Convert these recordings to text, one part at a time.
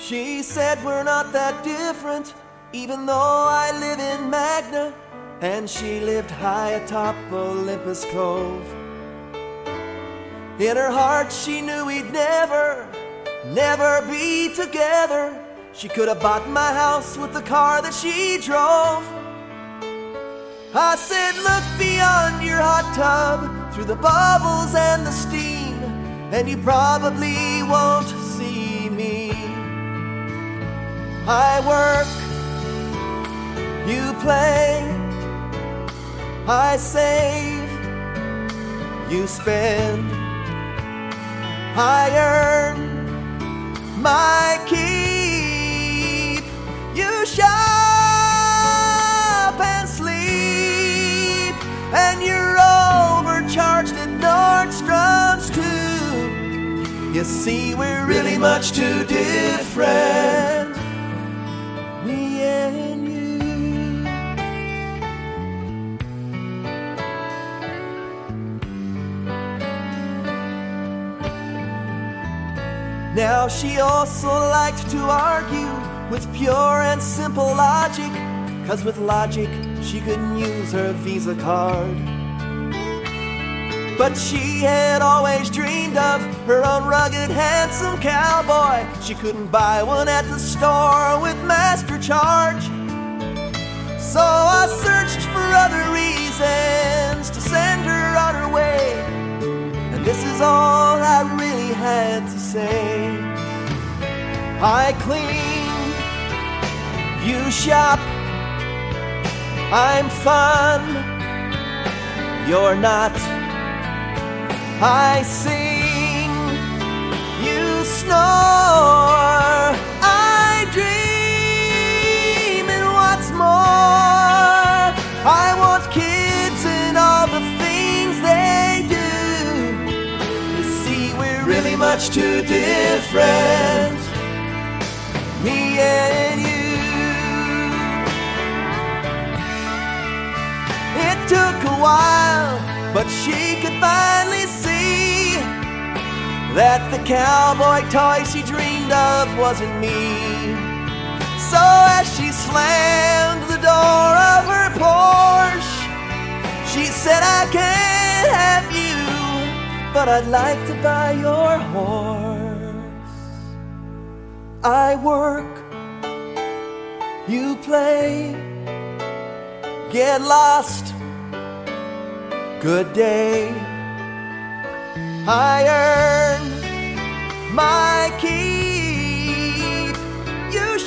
She said we're not that different, even though I live in Magna and she lived high atop Olympus Cove. In her heart she knew we'd never be together. She could have bought my house with the car that she drove. I said, look beyond your hot tub, through the bubbles and the steam, and you probably won't see me. I work, you play, I save, you spend, I earn my keep. You shop and sleep, and you're overcharged at Nordstrom's too. You see, we're really much too different, me and you. Now she also liked to argue with pure and simple logic, 'cause with logic she couldn't use her Visa card. But she had always dreamed of her own rugged, handsome cowboy. She couldn't buy one at the store with MasterCharge. So I searched for other reasons to send her on her way, and this is all I really had to say. I clean, you shop, I'm fun, you're not. I sing, you snore, I dream, and what's more, I want kids and all the things they do. You see, we're really much too different, me and you. It took a while, but she could finally see that the cowboy toy she dreamed of wasn't me. So as she slammed the door of her Porsche, she said, I can't have you, but I'd like to buy your horse. I work, you play, get lost, good day. I earn my keep. You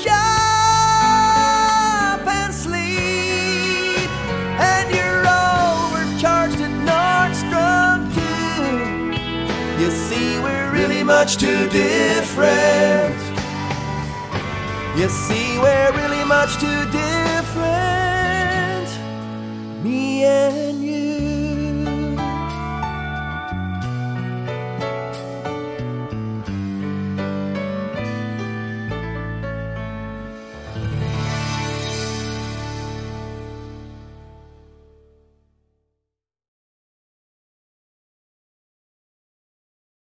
shop and sleep, and you're overcharged at Nordstrom too. You see, we're really much too different. You see, we're really much too different, me and